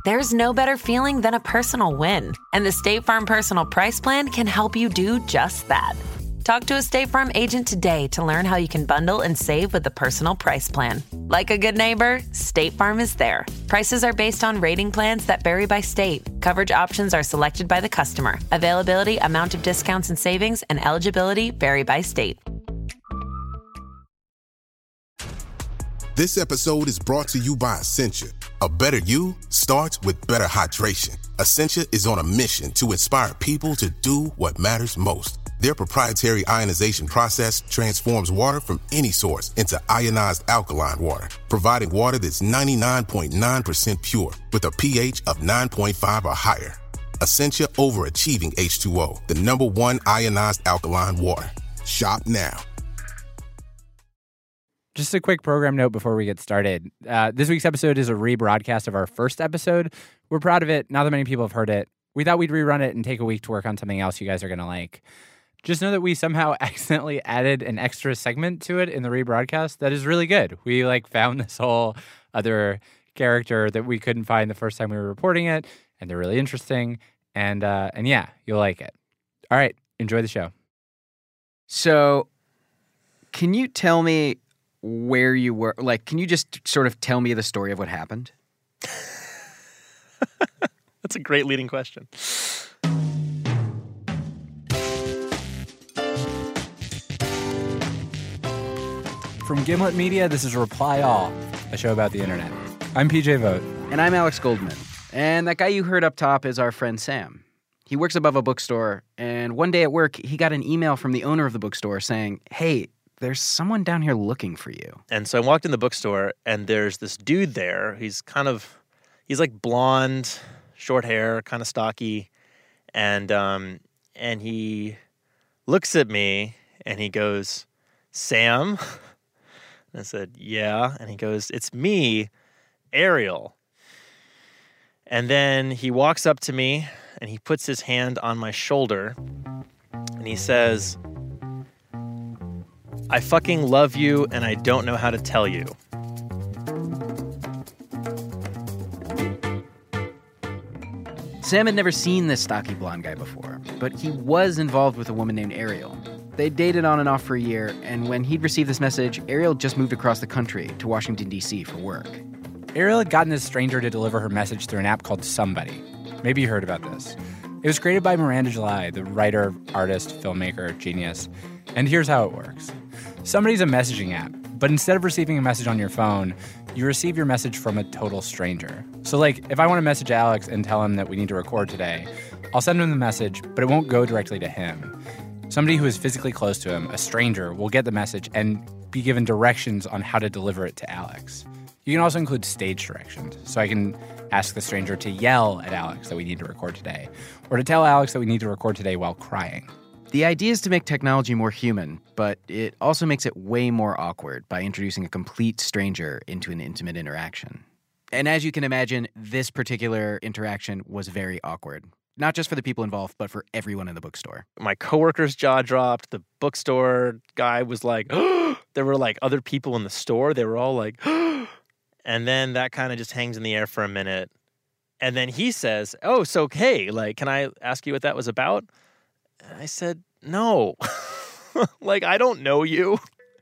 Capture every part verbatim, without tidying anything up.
There's no better feeling than a personal win. And the State Farm Personal Price Plan can help you do just that. Talk to a State Farm agent today to learn how you can bundle and save with the Personal Price Plan. Like a good neighbor, State Farm is there. Prices are based on rating plans that vary by state. Coverage options are selected by the customer. Availability, amount of discounts and savings, and eligibility vary by state. This episode is brought to you by Essentia. A better you starts with better hydration. Essentia is on a mission to inspire people to do what matters most. Their proprietary ionization process transforms water from any source into ionized alkaline water, providing water that's ninety-nine point nine percent pure with a pH of nine point five or higher. Essentia overachieving H two O, the number one ionized alkaline water. Shop now. Just a quick program note before we get started. Uh, this week's episode is a rebroadcast of our first episode. We're proud of it. Not that many people have heard it. We thought we'd rerun it and take a week to work on something else you guys are going to like. Just know that we somehow accidentally added an extra segment to it in the rebroadcast that is really good. We like found this whole other character that we couldn't find the first time we were reporting it, and they're really interesting. And uh, and yeah, you'll like it. All right, enjoy the show. So, can you tell me where you were? Like, can you just sort of tell me the story of what happened? That's a great leading question. From Gimlet Media, this is Reply All, a show about the internet. I'm P J Vogt. And I'm Alex Goldman. And that guy you heard up top is our friend Sam. He works above a bookstore, and one day at work, he got an email from the owner of the bookstore saying, hey, there's someone down here looking for you. And so I walked in the bookstore, and there's this dude there. He's kind of, he's like blonde, short hair, kind of stocky. And, um, and he looks at me, and he goes, Sam? And I said, yeah. And he goes, it's me, Ariel. And then he walks up to me, and he puts his hand on my shoulder, and he says, I fucking love you, and I don't know how to tell you. Sam had never seen this stocky blonde guy before, but he was involved with a woman named Ariel. They dated on and off for a year, and when he'd received this message, Ariel just moved across the country to Washington, D C for work. Ariel had gotten this stranger to deliver her message through an app called Somebody. Maybe you heard about this. It was created by Miranda July, the writer, artist, filmmaker, genius. And here's how it works. Somebody's a messaging app, but instead of receiving a message on your phone, you receive your message from a total stranger. So like, if I want to message Alex and tell him that we need to record today, I'll send him the message, but it won't go directly to him. Somebody who is physically close to him, a stranger, will get the message and be given directions on how to deliver it to Alex. You can also include stage directions, so I can ask the stranger to yell at Alex that we need to record today, or to tell Alex that we need to record today while crying. The idea is to make technology more human, but it also makes it way more awkward by introducing a complete stranger into an intimate interaction. And as you can imagine, this particular interaction was very awkward. Not just for the people involved, but for everyone in the bookstore. My coworker's jaw dropped. The bookstore guy was like, oh! There were like other people in the store. They were all like, oh! And then that kind of just hangs in the air for a minute. And then he says, oh, so, hey, like, can I ask you what that was about? And I said, no. Like, I don't know you.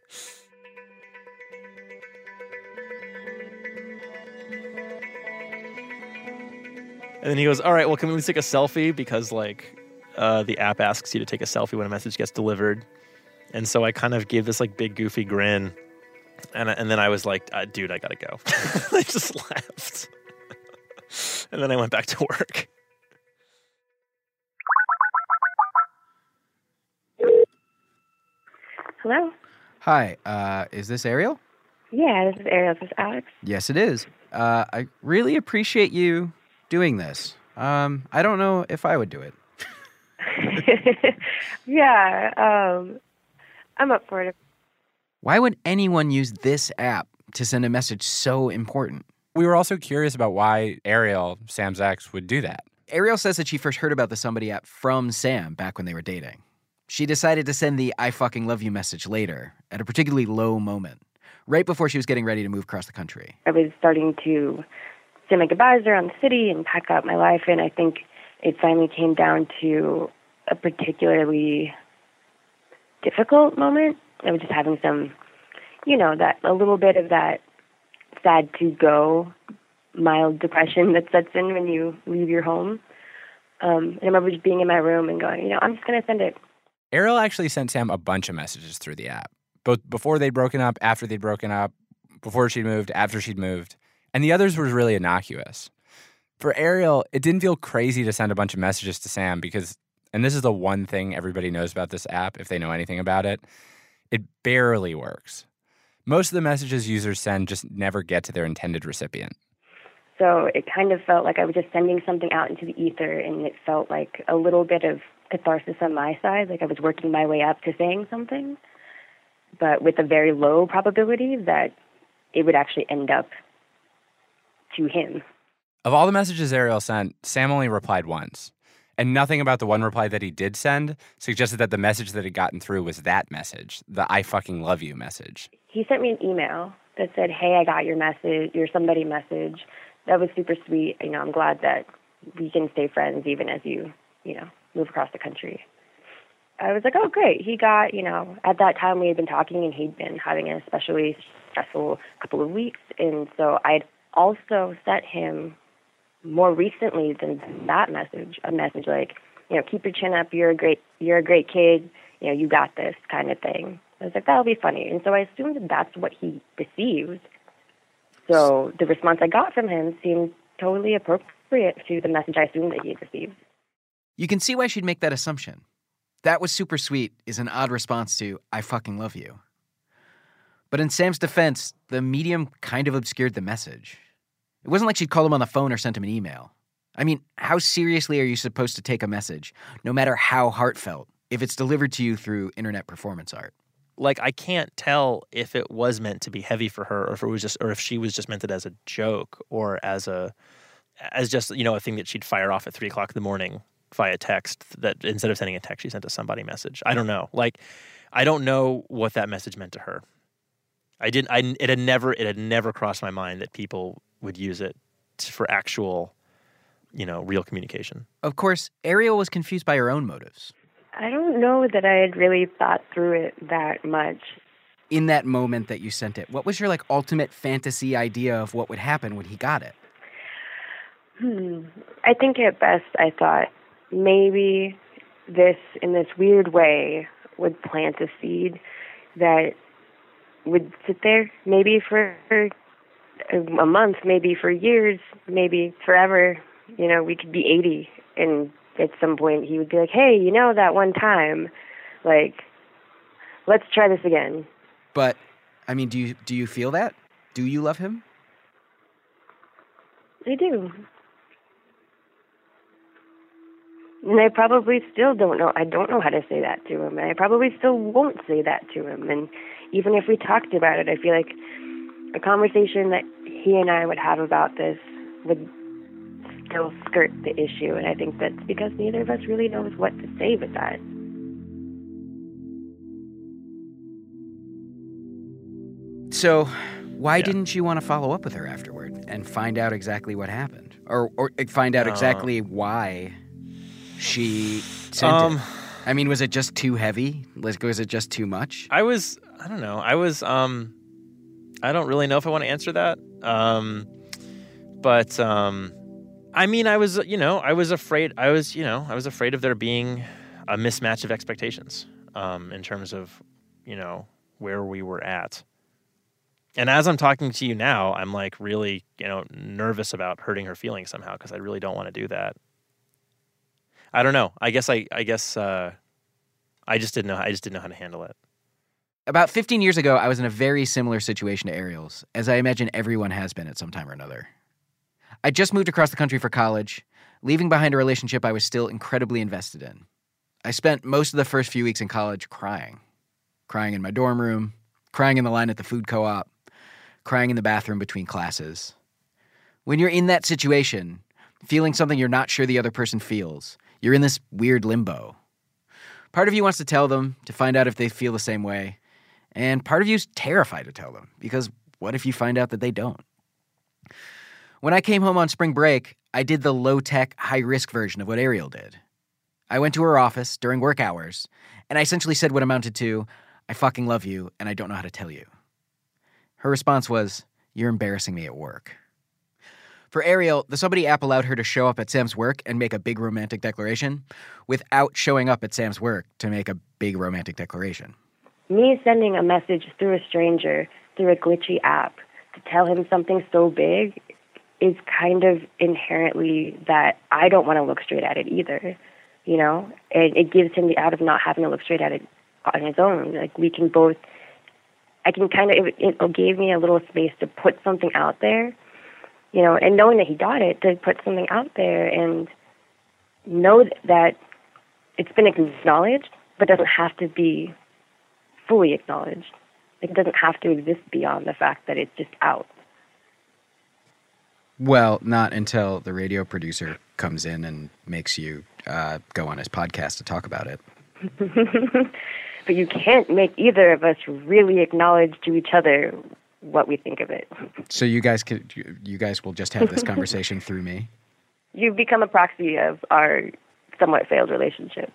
And then he goes, all right, well, can we take a selfie? Because, like, uh, the app asks you to take a selfie when a message gets delivered. And so I kind of gave this, like, big, goofy grin. And, and then I was like, uh, dude, I gotta go. I just left. And then I went back to work. Hello? Hi, uh, is this Ariel? Yeah, this is Ariel. Is this Alex? Yes, it is. Uh, I really appreciate you doing this. Um, I don't know if I would do it. Yeah, um, I'm up for it. Why would anyone use this app to send a message so important? We were also curious about why Ariel, Sam's ex, would do that. Ariel says that she first heard about the Somebody app from Sam back when they were dating. She decided to send the I fucking love you message later, at a particularly low moment, right before she was getting ready to move across the country. I was starting to say my goodbyes around the city and pack up my life. And I think it finally came down to a particularly difficult moment. I was just having some, you know, that a little bit of that sad to go, mild depression that sets in when you leave your home. Um, and I remember just being in my room and going, you know, I'm just going to send it. Ariel actually sent Sam a bunch of messages through the app, both before they'd broken up, after they'd broken up, before she'd moved, after she'd moved. And the others were really innocuous. For Ariel, it didn't feel crazy to send a bunch of messages to Sam because, and this is the one thing everybody knows about this app if they know anything about it, it barely works. Most of the messages users send just never get to their intended recipient. So it kind of felt like I was just sending something out into the ether, and it felt like a little bit of catharsis on my side, like I was working my way up to saying something, but with a very low probability that it would actually end up to him. Of all the messages Ariel sent, Sam only replied once. And nothing about the one reply that he did send suggested that the message that had gotten through was that message, the I fucking love you message. He sent me an email that said, hey, I got your message, your somebody message. That was super sweet. You know, I'm glad that we can stay friends even as you, you know, move across the country. I was like, oh, great. He got, you know, at that time we had been talking and he'd been having an especially stressful couple of weeks. And so I'd also sent him more recently than that message, a message like, you know, keep your chin up, you're a great, you're a great kid, you know, you got this kind of thing. I was like, that'll be funny. And so I assumed that that's what he received. So the response I got from him seemed totally appropriate to the message I assumed that he had received. You can see why she'd make that assumption. That was super sweet is an odd response to, I fucking love you. But in Sam's defense, the medium kind of obscured the message. It wasn't like she'd called him on the phone or sent him an email. I mean, how seriously are you supposed to take a message, no matter how heartfelt, if it's delivered to you through internet performance art? Like, I can't tell if it was meant to be heavy for her, or if it was just, or if she was just meant it as a joke, or as a, as just, you know, a thing that she'd fire off at three o'clock in the morning via text. That instead of sending a text, she sent a somebody message. I don't know. Like, I don't know what that message meant to her. I didn't. I it had never. It had never crossed my mind that people would use it for actual, you know, real communication. Of course, Ariel was confused by her own motives. I don't know that I had really thought through it that much. In that moment that you sent it, what was your, like, ultimate fantasy idea of what would happen when he got it? Hmm. I think at best I thought maybe this, in this weird way, would plant a seed that would sit there maybe for a month, maybe for years, maybe forever. You know, we could be eighty, and at some point he would be like, hey, you know, that one time, like, let's try this again. But, I mean, do you do you feel that? Do you love him? I do. And I probably still don't know. I don't know how to say that to him. And I probably still won't say that to him. And even if we talked about it, I feel like a conversation that he and I would have about this would still skirt the issue. And I think that's because neither of us really knows what to say with that. So, why Yeah. didn't you want to follow up with her afterward and find out exactly what happened? Or or find out exactly uh, why she sent um, it? I mean, was it just too heavy? Was, was it just too much? I was, I don't know. I was, um, I don't really know if I want to answer that. Um, but, um, I mean, I was, you know, I was afraid, I was, you know, I was afraid of there being a mismatch of expectations, um, in terms of, you know, where we were at. And as I'm talking to you now, I'm like really, you know, nervous about hurting her feelings somehow, because I really don't want to do that. I don't know. I guess I, I guess, uh, I just didn't know. I just didn't know how to handle it. About fifteen years ago, I was in a very similar situation to Ariel's, as I imagine everyone has been at some time or another. I just moved across the country for college, leaving behind a relationship I was still incredibly invested in. I spent most of the first few weeks in college crying. Crying in my dorm room, crying in the line at the food co-op, crying in the bathroom between classes. When you're in that situation, feeling something you're not sure the other person feels, you're in this weird limbo. Part of you wants to tell them, to find out if they feel the same way, and part of you is terrified to tell them, because what if you find out that they don't? When I came home on spring break, I did the low-tech, high-risk version of what Ariel did. I went to her office during work hours, and I essentially said what amounted to, I fucking love you, and I don't know how to tell you. Her response was, you're embarrassing me at work. For Ariel, the Somebody app allowed her to show up at Sam's work and make a big romantic declaration without showing up at Sam's work to make a big romantic declaration. Me sending a message through a stranger, through a glitchy app, to tell him something so big is kind of inherently that I don't want to look straight at it either, you know? And it gives him the out of not having to look straight at it on his own. Like, we can both, I can kind of, it, it gave me a little space to put something out there, you know, and knowing that he got it, to put something out there and know that it's been acknowledged, but doesn't have to be fully acknowledged. Like, it doesn't have to exist beyond the fact that it's just out. Well, not until the radio producer comes in and makes you uh, go on his podcast to talk about it. But you can't make either of us really acknowledge to each other what we think of it. So you guys could, you guys will just have this conversation through me? You've become a proxy of our somewhat failed relationship.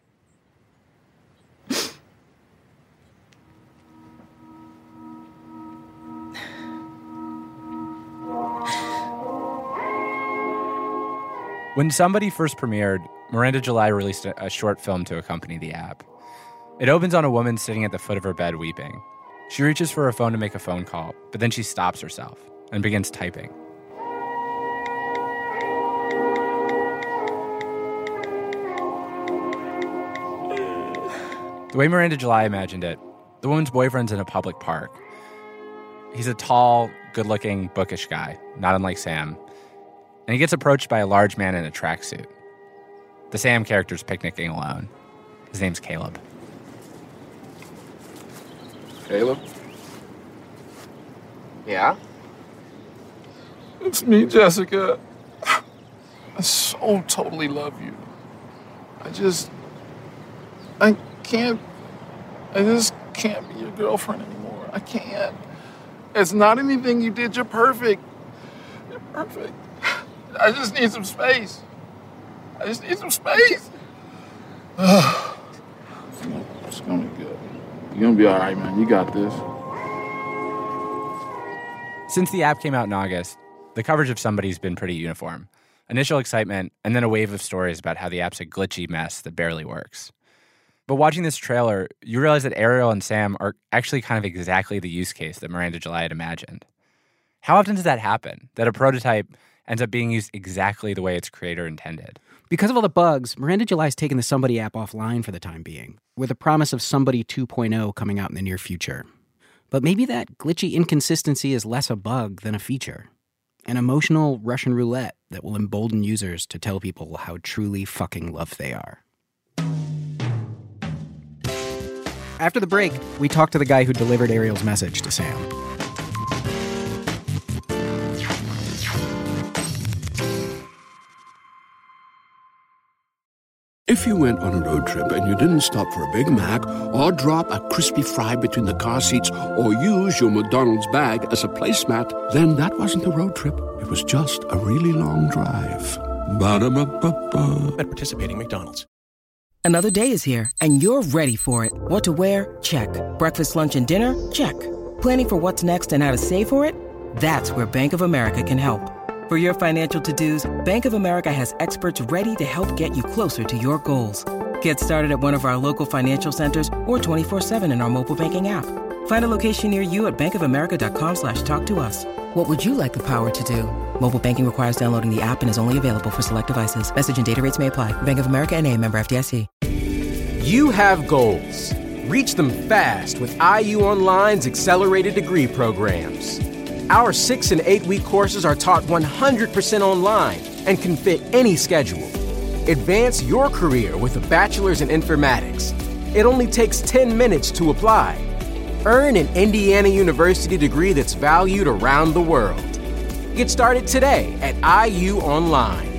When Somebody first premiered, Miranda July released a, a short film to accompany the app. It opens on a woman sitting at the foot of her bed weeping. She reaches for her phone to make a phone call, but then she stops herself and begins typing. The way Miranda July imagined it, the woman's boyfriend's in a public park. He's a tall, good-looking, bookish guy, not unlike Sam. And he gets approached by a large man in a tracksuit. The Sam character's picnicking alone. His name's Caleb. Caleb? Yeah? It's me, Jessica. I so totally love you. I just... I can't... I just can't be your girlfriend anymore. I can't. It's not anything you did. You're perfect. You're perfect. I just need some space. I just need some space. It's gonna be good. You're gonna be all right, man. You got this. Since the app came out in August, the coverage of Somebody's been pretty uniform. Initial excitement, and then a wave of stories about how the app's a glitchy mess that barely works. But watching this trailer, you realize that Ariel and Sam are actually kind of exactly the use case that Miranda July had imagined. How often does that happen, that a prototype ends up being used exactly the way its creator intended? Because of all the bugs, Miranda July's taken the Somebody app offline for the time being, with a promise of Somebody two point oh coming out in the near future. But maybe that glitchy inconsistency is less a bug than a feature. An emotional Russian roulette that will embolden users to tell people how truly fucking loved they are. After the break, we talk to the guy who delivered Ariel's message to Sam. If you went on a road trip and you didn't stop for a Big Mac or drop a crispy fry between the car seats or use your McDonald's bag as a placemat, then that wasn't a road trip. It was just a really long drive. Ba-da-ba-ba-ba. At participating McDonald's. Another day is here, and you're ready for it. What to wear? Check. Breakfast, lunch, and dinner? Check. Planning for what's next and how to save for it? That's where Bank of America can help. For your financial to-dos, Bank of America has experts ready to help get you closer to your goals. Get started at one of our local financial centers or twenty-four seven in our mobile banking app. Find a location near you at bankofamerica.com slash talk to us. What would you like the power to do? Mobile banking requires downloading the app and is only available for select devices. Message and data rates may apply. Bank of America N A, member F D I C. You have goals. Reach them fast with I U Online's accelerated degree programs. Our six and eight week courses are taught one hundred percent online and can fit any schedule. Advance your career with a bachelor's in informatics. It only takes ten minutes to apply. Earn an Indiana University degree that's valued around the world. Get started today at I U Online.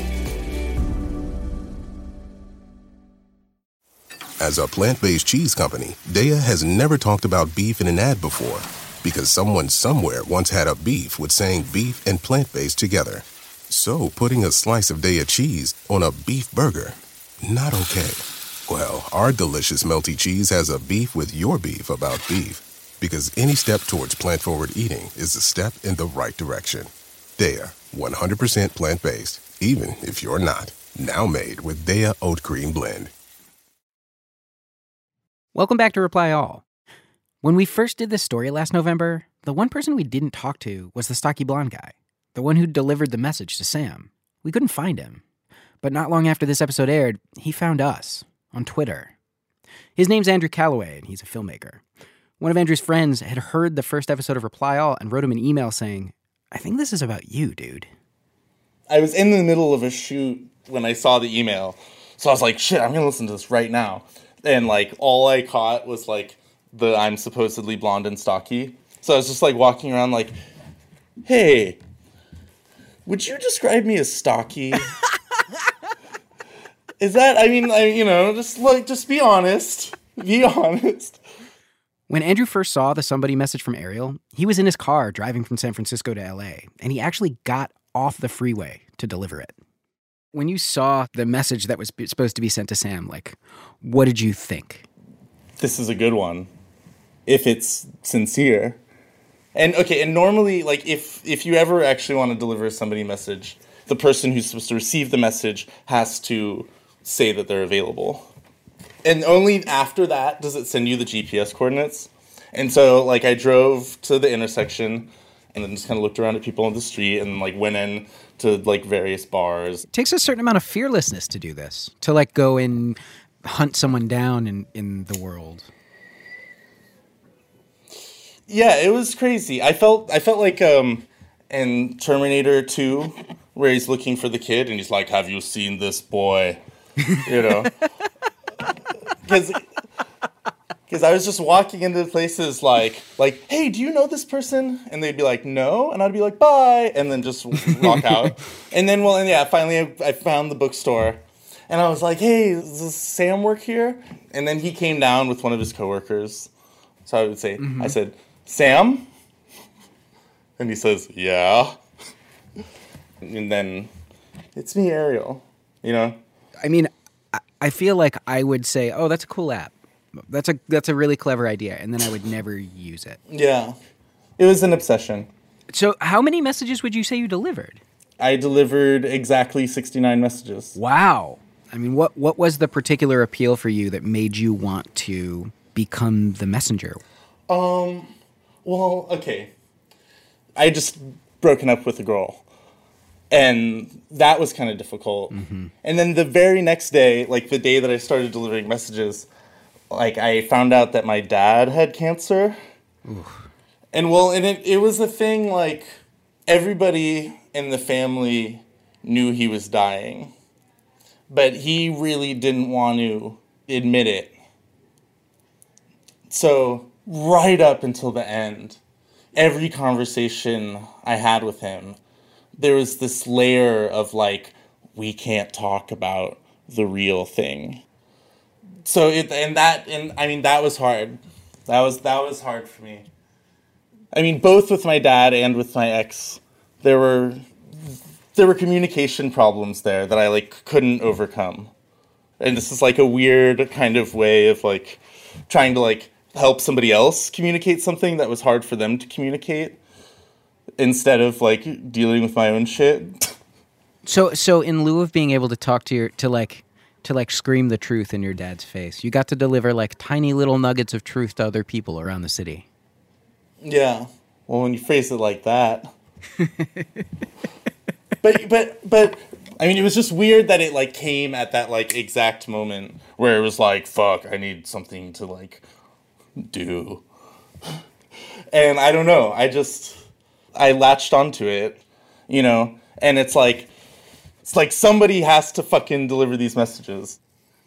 As a plant-based cheese company, Daiya has never talked about beef in an ad before. Because someone somewhere once had a beef with saying beef and plant-based together. So putting a slice of Daiya cheese on a beef burger, not okay. Well, our delicious melty cheese has a beef with your beef about beef. Because any step towards plant-forward eating is a step in the right direction. Daiya, one hundred percent plant-based, even if you're not. Now made with Daiya Oat Cream Blend. Welcome back to Reply All. When we first did this story last November, the one person we didn't talk to was the stocky blonde guy, the one who delivered the message to Sam. We couldn't find him. But not long after this episode aired, he found us on Twitter. His name's Andrew Calloway, and he's a filmmaker. One of Andrew's friends had heard the first episode of Reply All and wrote him an email saying, "I think this is about you, dude." I was in the middle of a shoot when I saw the email, so I was like, shit, I'm going to listen to this right now. And, like, all I caught was, like, the I'm supposedly blonde and stocky. So I was just, like, walking around like, hey, would you describe me as stocky? Is that, I mean, I, you know, just, like, just be honest. Be honest. When Andrew first saw the somebody message from Ariel, he was in his car driving from San Francisco to L A, and he actually got off the freeway to deliver it. When you saw the message that was supposed to be sent to Sam, like, what did you think? This is a good one. If it's sincere. And, okay, and normally, like, if, if you ever actually want to deliver somebody a message, the person who's supposed to receive the message has to say that they're available. And only after that does it send you the G P S coordinates. And so, like, I drove to the intersection and then just kind of looked around at people on the street and, like, went in to, like, various bars. It takes a certain amount of fearlessness to do this, to, like, go and hunt someone down in, in the world. Yeah, it was crazy. I felt I felt like um, in Terminator two, where he's looking for the kid and he's like, have you seen this boy? You know? Because because I was just walking into places like, like, hey, do you know this person? And they'd be like, no. And I'd be like, bye. And then just walk out. And then, well, and yeah, finally I, I found the bookstore. And I was like, hey, does Sam work here? And then he came down with one of his coworkers. So I would say, mm-hmm. I said, Sam? And he says, yeah. And then, it's me, Ariel, you know? I mean, I feel like I would say, oh, that's a cool app. That's a that's a really clever idea. And then I would never use it. Yeah. It was an obsession. So how many messages would you say you delivered? I delivered exactly sixty-nine messages. Wow. I mean, what, what was the particular appeal for you that made you want to become the messenger? Um, well, okay. I had just broken up with a girl. And that was kind of difficult. Mm-hmm. And then the very next day, like the day that I started delivering messages, like I found out that my dad had cancer. Oof. And well, and it, it was a thing like everybody in the family knew he was dying. But he really didn't want to admit it. So right up until the end, every conversation I had with him, there was this layer of like, we can't talk about the real thing. So it, and that, and I mean, that was hard. That was, that was hard for me. I mean, both with my dad and with my ex, there were, there were communication problems there that I like couldn't overcome. And this is like a weird kind of way of like trying to like help somebody else communicate something that was hard for them to communicate, instead of like dealing with my own shit. So, so in lieu of being able to talk to your, to like, to like scream the truth in your dad's face, you got to deliver like tiny little nuggets of truth to other people around the city. Yeah. Well, when you phrase it like that. but, but, but, I mean, it was just weird that it like came at that like exact moment where it was like, fuck, I need something to like do. And I don't know. I just, I latched onto it, you know, and it's like, it's like somebody has to fucking deliver these messages.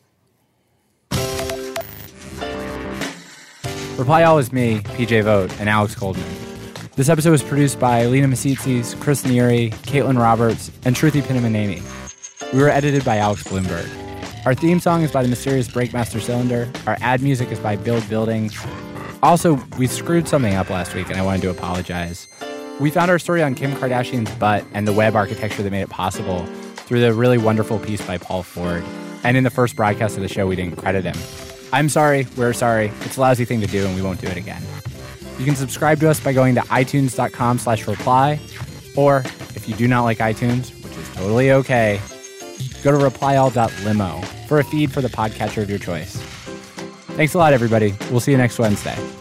Reply All is me, P J Vogt, and Alex Goldman. This episode was produced by Lena Masitsis, Chris Neary, Caitlin Roberts, and Shruti Pinamaneni. We were edited by Alex Bloomberg. Our theme song is by the mysterious Breakmaster Cylinder. Our ad music is by Build Buildings. Also, we screwed something up last week, and I wanted to apologize. We found our story on Kim Kardashian's butt and the web architecture that made it possible through the really wonderful piece by Paul Ford. And in the first broadcast of the show, we didn't credit him. I'm sorry. We're sorry. It's a lousy thing to do, and we won't do it again. You can subscribe to us by going to itunes.com slash reply. Or, if you do not like iTunes, which is totally okay, go to replyall dot limo for a feed for the podcatcher of your choice. Thanks a lot, everybody. We'll see you next Wednesday.